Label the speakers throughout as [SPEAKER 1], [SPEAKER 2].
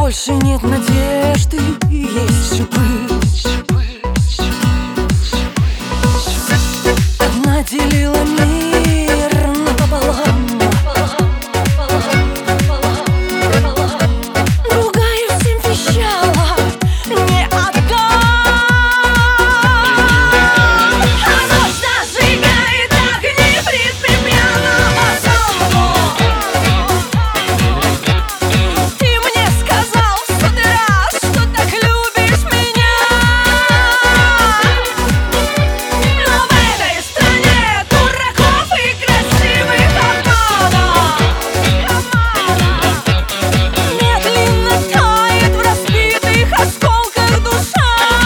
[SPEAKER 1] больше нет надежды, есть шипы. Одна делила мир напополам, другая всем вещала: не отдам. А ночь зажигает огни предпьяного самого. Ты мне сказал в сотый раз, что так любишь меня, но в этой стране дураков и красивых обманов. Медленно тает в разбитых осколках душа.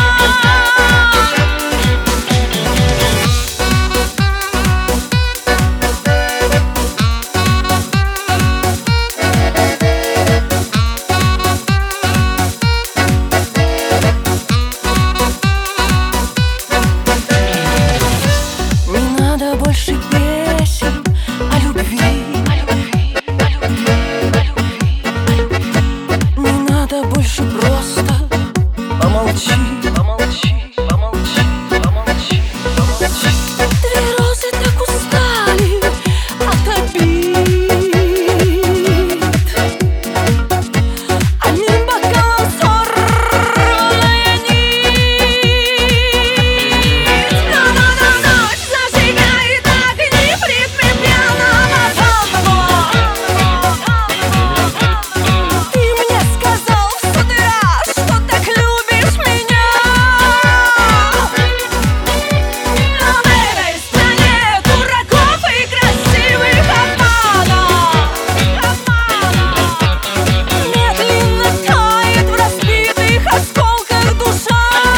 [SPEAKER 1] Не надо больше песен о любви, не надо больше, просто помолчи. Две розы так устали от обид, одним бокалом сорванная нить. Но ночь зажигает огни в ритме пьяного танго. Ты мне сказал в сотый раз, что так любишь меня, но в этой стране дураков и красивых обманов. Медленно тает в разбитых осколках душа.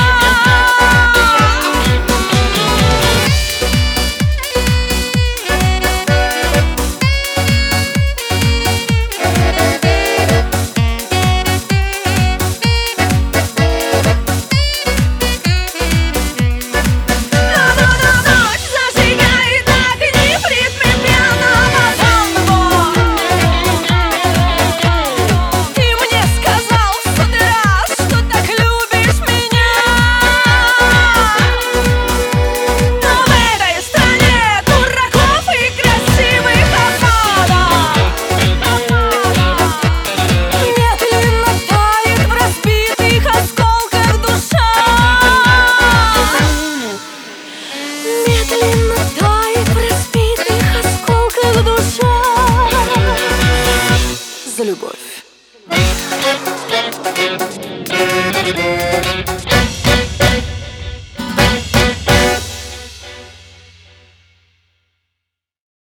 [SPEAKER 1] Ночь зажигает огни в ритме пьяного танго. Ты мне сказал в сотый раз, что так любишь меня, но в этой стране дураков и красивых обманов. Медленно тает в разбитых осколках душа. Медленно тает в разбитых осколках душа. За любовь.